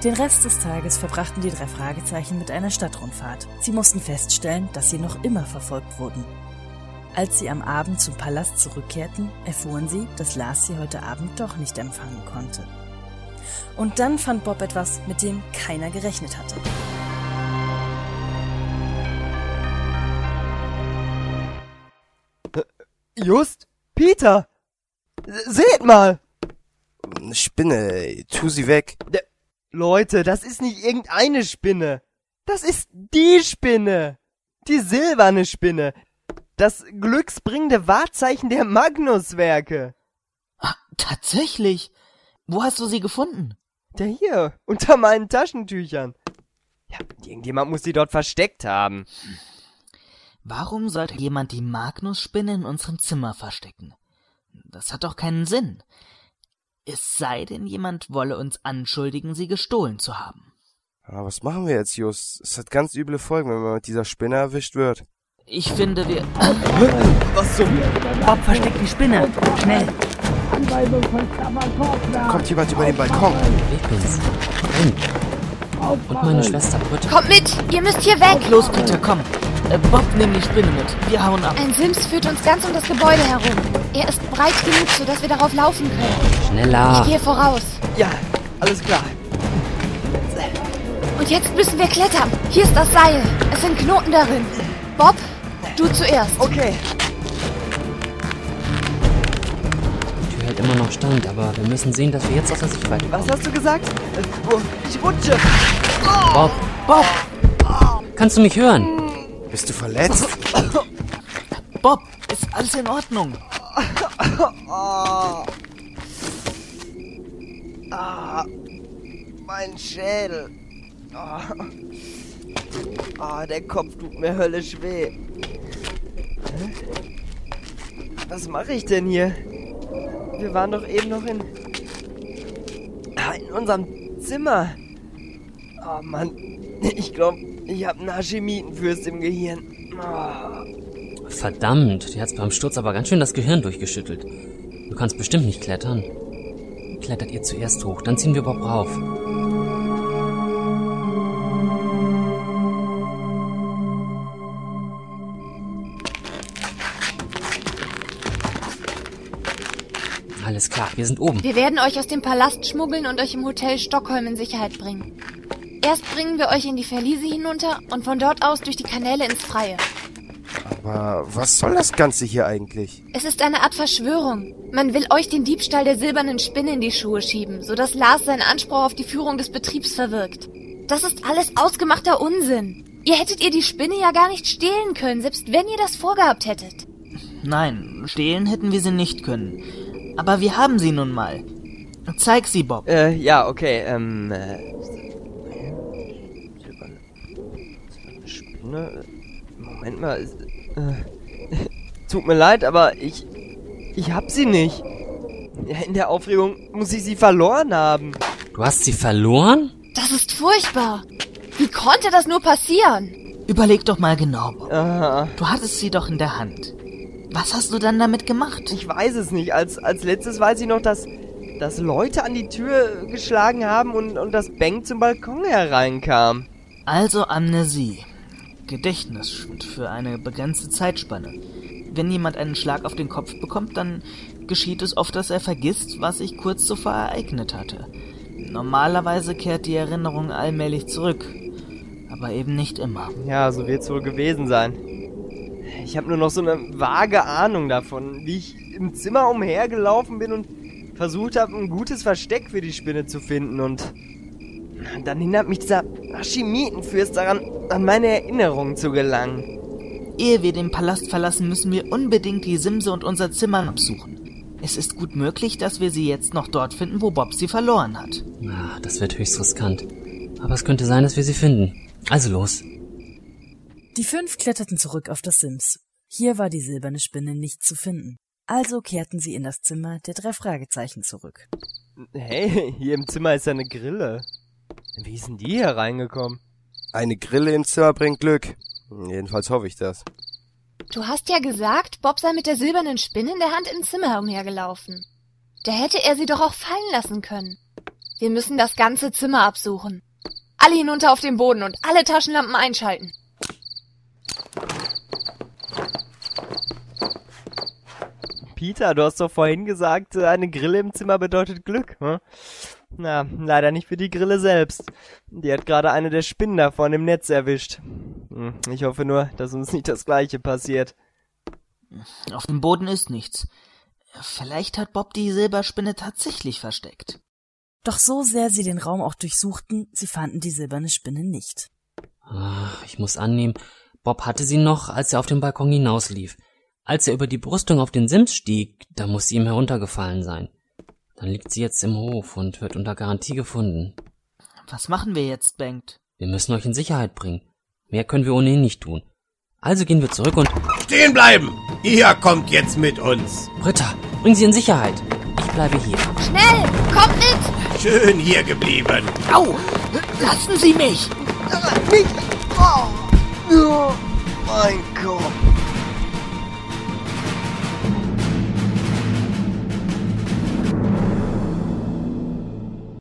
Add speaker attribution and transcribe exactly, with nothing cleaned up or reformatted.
Speaker 1: Den Rest des Tages verbrachten die drei Fragezeichen mit einer Stadtrundfahrt. Sie mussten feststellen, dass sie noch immer verfolgt wurden. Als sie am Abend zum Palast zurückkehrten, erfuhren sie, dass Lars sie heute Abend doch nicht empfangen konnte. Und dann fand Bob etwas, mit dem keiner gerechnet hatte.
Speaker 2: Just? Peter! Seht mal!
Speaker 3: Eine Spinne, tu sie weg.
Speaker 2: D- Leute, das ist nicht irgendeine Spinne. Das ist die Spinne. Die silberne Spinne. Das glücksbringende Wahrzeichen der Magnuswerke.
Speaker 4: Ah, tatsächlich? Wo hast du sie gefunden?
Speaker 2: Der hier, unter meinen Taschentüchern. Ja, irgendjemand muss sie dort versteckt haben.
Speaker 4: Warum sollte jemand die Magnusspinne in unserem Zimmer verstecken? Das hat doch keinen Sinn. Es sei denn, jemand wolle uns anschuldigen, sie gestohlen zu haben.
Speaker 3: Aber was machen wir jetzt, Just? Es hat ganz üble Folgen, wenn man mit dieser Spinne erwischt wird.
Speaker 4: Ich finde, wir...
Speaker 2: Was zum...
Speaker 1: Bob, versteckt die Spinne! Schnell!
Speaker 3: Kommt jemand über den Balkon?
Speaker 5: Ich bin's. Nein. Und meine Schwester Britt.
Speaker 6: Kommt mit! Ihr müsst hier weg!
Speaker 4: Los, Peter, komm. Äh, Bob, nimm die Spinne mit. Wir hauen ab.
Speaker 6: Ein Sims führt uns ganz um das Gebäude herum. Er ist breit genug, sodass wir darauf laufen können.
Speaker 5: Schneller.
Speaker 6: Ich gehe voraus.
Speaker 2: Ja, alles klar.
Speaker 6: Und jetzt müssen wir klettern. Hier ist das Seil. Es sind Knoten darin. Bob, du zuerst.
Speaker 2: Okay.
Speaker 5: Die Tür hält immer noch stand, aber wir müssen sehen, dass wir jetzt aus der Sichtweite kommen.
Speaker 2: Was hast du gesagt? Äh, oh, ich rutsche.
Speaker 5: Bob, Bob! Kannst du mich hören?
Speaker 3: Bist du verletzt?
Speaker 4: Bob, ist alles in Ordnung?
Speaker 2: Oh. Ah, mein Schädel. Oh. Oh, der Kopf tut mir höllisch weh. Hä? Was mache ich denn hier? Wir waren doch eben noch in... Ah, in unserem Zimmer. Oh Mann, ich glaube, ich habe einen Hashimitenfürst im Gehirn. Oh.
Speaker 5: Verdammt, die hat's beim Sturz aber ganz schön das Gehirn durchgeschüttelt. Du kannst bestimmt nicht klettern. Klettert ihr zuerst hoch, dann ziehen wir Bob rauf. Alles klar, wir sind oben.
Speaker 6: Wir werden euch aus dem Palast schmuggeln und euch im Hotel Stockholm in Sicherheit bringen. Erst bringen wir euch in die Verliese hinunter und von dort aus durch die Kanäle ins Freie.
Speaker 3: Aber was soll das Ganze hier eigentlich?
Speaker 6: Es ist eine Art Verschwörung. Man will euch den Diebstahl der silbernen Spinne in die Schuhe schieben, sodass Lars seinen Anspruch auf die Führung des Betriebs verwirkt. Das ist alles ausgemachter Unsinn. Ihr hättet ihr die Spinne ja gar nicht stehlen können, selbst wenn ihr das vorgehabt hättet.
Speaker 4: Nein, stehlen hätten wir sie nicht können. Aber wir haben sie nun mal. Zeig sie, Bob.
Speaker 2: Äh, ja, okay, ähm, äh... Silberne... Silberne Spinne? Moment mal, ist, äh... Tut mir leid, aber ich... Ich hab sie nicht. Ja, in der Aufregung muss ich sie verloren haben.
Speaker 5: Du hast sie verloren?
Speaker 6: Das ist furchtbar. Wie konnte das nur passieren?
Speaker 4: Überleg doch mal genau, Bob.
Speaker 2: Aha.
Speaker 4: Du hattest sie doch in der Hand. Was hast du dann damit gemacht?
Speaker 2: Ich weiß es nicht. Als, als letztes weiß ich noch, dass, dass Leute an die Tür geschlagen haben und, und dass Bang zum Balkon hereinkam.
Speaker 4: Also Amnesie. Gedächtnisschwund für eine begrenzte Zeitspanne. Wenn jemand einen Schlag auf den Kopf bekommt, dann geschieht es oft, dass er vergisst, was sich kurz zuvor ereignet hatte. Normalerweise kehrt die Erinnerung allmählich zurück. Aber eben nicht immer.
Speaker 2: Ja, so wird's wohl gewesen sein. Ich habe nur noch so eine vage Ahnung davon, wie ich im Zimmer umhergelaufen bin und versucht habe, ein gutes Versteck für die Spinne zu finden. Und dann hindert mich dieser Hashimitenfürst daran, an meine Erinnerungen zu gelangen.
Speaker 4: Ehe wir den Palast verlassen, müssen wir unbedingt die Simse und unser Zimmer absuchen. Es ist gut möglich, dass wir sie jetzt noch dort finden, wo Bob sie verloren hat.
Speaker 5: Ach, das wird höchst riskant. Aber es könnte sein, dass wir sie finden. Also los.
Speaker 1: Die fünf kletterten zurück auf das Sims. Hier war die silberne Spinne nicht zu finden. Also kehrten sie in das Zimmer der drei Fragezeichen zurück.
Speaker 2: Hey, hier im Zimmer ist ja eine Grille. Wie ist denn die hier reingekommen?
Speaker 3: Eine Grille im Zimmer bringt Glück. Jedenfalls hoffe ich das.
Speaker 6: Du hast ja gesagt, Bob sei mit der silbernen Spinne in der Hand im Zimmer umhergelaufen. Da hätte er sie doch auch fallen lassen können. Wir müssen das ganze Zimmer absuchen. Alle hinunter auf den Boden und alle Taschenlampen einschalten.
Speaker 2: Peter, du hast doch vorhin gesagt, eine Grille im Zimmer bedeutet Glück. Hm? Na, leider nicht für die Grille selbst. Die hat gerade eine der Spinnen da vorne im Netz erwischt. Hm, ich hoffe nur, dass uns nicht das Gleiche passiert.
Speaker 4: Auf dem Boden ist nichts. Vielleicht hat Bob die Silberspinne tatsächlich versteckt.
Speaker 1: Doch so sehr sie den Raum auch durchsuchten, sie fanden die silberne Spinne nicht.
Speaker 5: Ach, ich muss annehmen, Bob hatte sie noch, als er auf den Balkon hinauslief. Als er über die Brüstung auf den Sims stieg, da muss sie ihm heruntergefallen sein. Dann liegt sie jetzt im Hof und wird unter Garantie gefunden.
Speaker 4: Was machen wir jetzt, Bengt?
Speaker 5: Wir müssen euch in Sicherheit bringen. Mehr können wir ohnehin nicht tun. Also gehen wir zurück und...
Speaker 7: Stehen bleiben! Ihr kommt jetzt mit uns!
Speaker 5: Britta, bring sie in Sicherheit. Ich bleibe hier.
Speaker 6: Schnell, kommt mit!
Speaker 7: Schön hier geblieben!
Speaker 4: Au! Lassen Sie mich!
Speaker 2: Mich! Oh, oh, mein Gott!